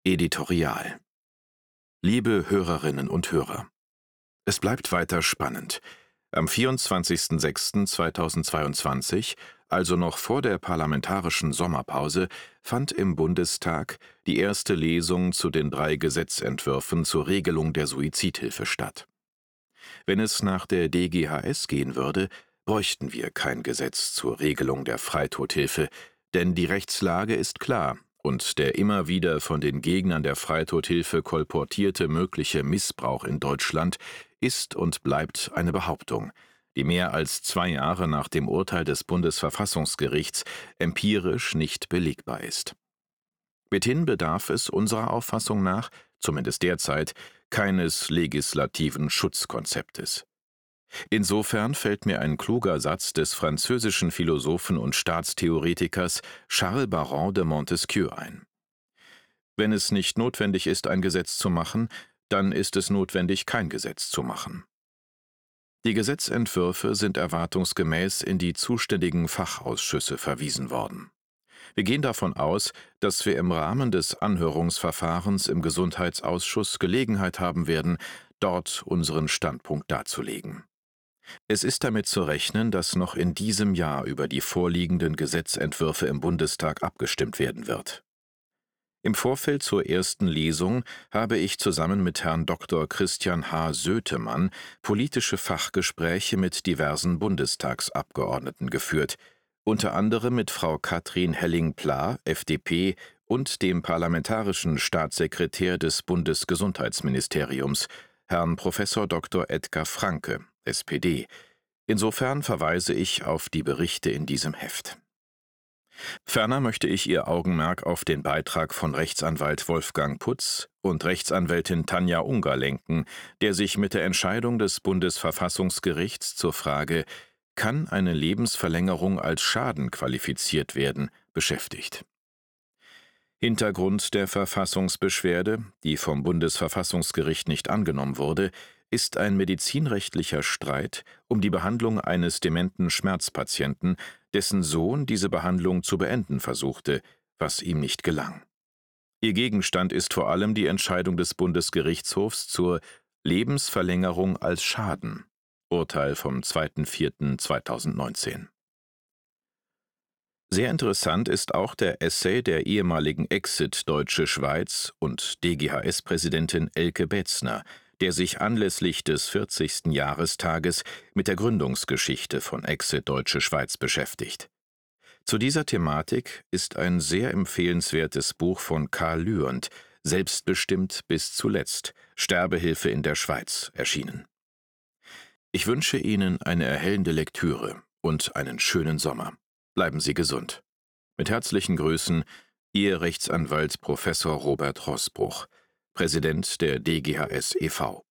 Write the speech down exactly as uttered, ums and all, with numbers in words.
Editorial. Liebe Hörerinnen und Hörer, es bleibt weiter spannend. Am vierundzwanzigsten sechsten zweitausendzweiundzwanzig, also noch vor der parlamentarischen Sommerpause, fand im Bundestag die erste Lesung zu den drei Gesetzentwürfen zur Regelung der Suizidhilfe statt. Wenn es nach der D G H S gehen würde, bräuchten wir kein Gesetz zur Regelung der Freitodhilfe, denn die Rechtslage ist klar und der immer wieder von den Gegnern der Freitodhilfe kolportierte mögliche Missbrauch in Deutschland ist und bleibt eine Behauptung, die mehr als zwei Jahre nach dem Urteil des Bundesverfassungsgerichts empirisch nicht belegbar ist. Mithin bedarf es unserer Auffassung nach, zumindest derzeit, keines legislativen Schutzkonzeptes. Insofern fällt mir ein kluger Satz des französischen Philosophen und Staatstheoretikers Charles Baron de Montesquieu ein. Wenn es nicht notwendig ist, ein Gesetz zu machen, dann ist es notwendig, kein Gesetz zu machen. Die Gesetzentwürfe sind erwartungsgemäß in die zuständigen Fachausschüsse verwiesen worden. Wir gehen davon aus, dass wir im Rahmen des Anhörungsverfahrens im Gesundheitsausschuss Gelegenheit haben werden, dort unseren Standpunkt darzulegen. Es ist damit zu rechnen, dass noch in diesem Jahr über die vorliegenden Gesetzentwürfe im Bundestag abgestimmt werden wird. Im Vorfeld zur ersten Lesung habe ich zusammen mit Herrn Doktor Christian H. Sötemann politische Fachgespräche mit diversen Bundestagsabgeordneten geführt, unter anderem mit Frau Katrin Helling-Pla, F D P, und dem parlamentarischen Staatssekretär des Bundesgesundheitsministeriums, Herrn Professor Doktor Edgar Franke, S P D. Insofern verweise ich auf die Berichte in diesem Heft. Ferner möchte ich Ihr Augenmerk auf den Beitrag von Rechtsanwalt Wolfgang Putz und Rechtsanwältin Tanja Unger lenken, der sich mit der Entscheidung des Bundesverfassungsgerichts zur Frage „Kann eine Lebensverlängerung als Schaden qualifiziert werden?“ beschäftigt. Hintergrund der Verfassungsbeschwerde, die vom Bundesverfassungsgericht nicht angenommen wurde, ist ein medizinrechtlicher Streit um die Behandlung eines dementen Schmerzpatienten, dessen Sohn diese Behandlung zu beenden versuchte, was ihm nicht gelang. Ihr Gegenstand ist vor allem die Entscheidung des Bundesgerichtshofs zur Lebensverlängerung als Schaden, Urteil vom zweiten vierten zweitausendneunzehn. Sehr interessant ist auch der Essay der ehemaligen Exit Deutsche Schweiz und D G H S-Präsidentin Elke Betzner, der sich anlässlich des vierzigsten Jahrestages mit der Gründungsgeschichte von Exit Deutsche Schweiz beschäftigt. Zu dieser Thematik ist ein sehr empfehlenswertes Buch von Karl Lührend, Selbstbestimmt bis zuletzt, Sterbehilfe in der Schweiz, erschienen. Ich wünsche Ihnen eine erhellende Lektüre und einen schönen Sommer. Bleiben Sie gesund. Mit herzlichen Grüßen, Ihr Rechtsanwalt Professor Robert Roßbruch, Präsident der D G H S e V